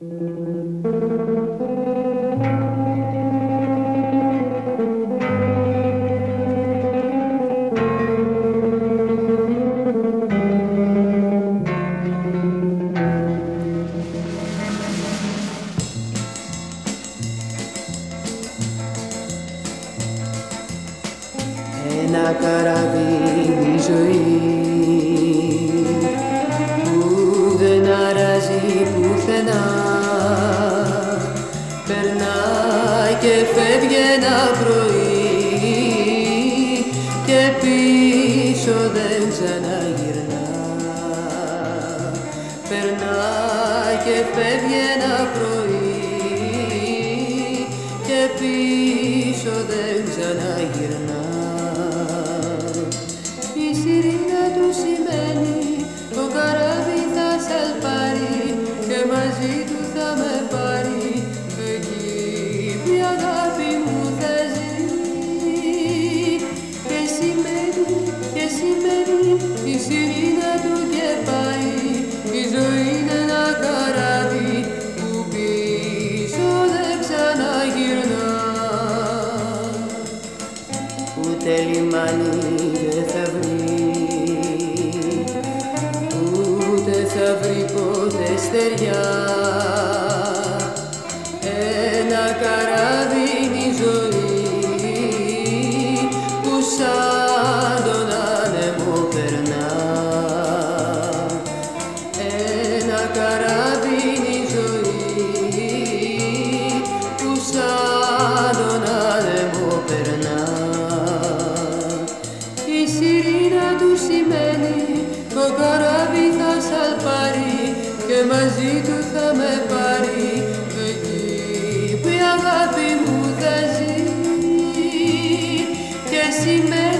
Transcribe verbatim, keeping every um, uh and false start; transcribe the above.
Ένα καράβι η ζωή που δεν αράζει πουθενά, περνάει και φεύγει ένα πρωί και πίσω δεν ξαναγυρνά. Περνάει και φεύγει ένα πρωί και πίσω δεν ξαναγυρνά. Η σιρήνα του σημαίνει το καράβι θα σαλπάρει και μαζί του θα με πάρει εκεί που η αγάπη μου θα ζει. Και σημαίνει, και σημαίνει η σιρήνα του και πάει. Η ζωή είναι ένα καράβι που πίσω δεν ξαναγυρνά. Ούτε λιμάνι δεν θα βρει, ούτε θα βρει ποτέ στεριά. Ένα καράβι είναι η ζωή που σαν τον άνεμο περνά. Ένα καράβι είναι η ζωή που σαν τον άνεμο περνά. Η σιρήνα του σημαίνει το καράβι θα σαλπάρει και μαζί του θα με πάρει εκεί που η αγάπη μου θα ζει. Και σημαίνει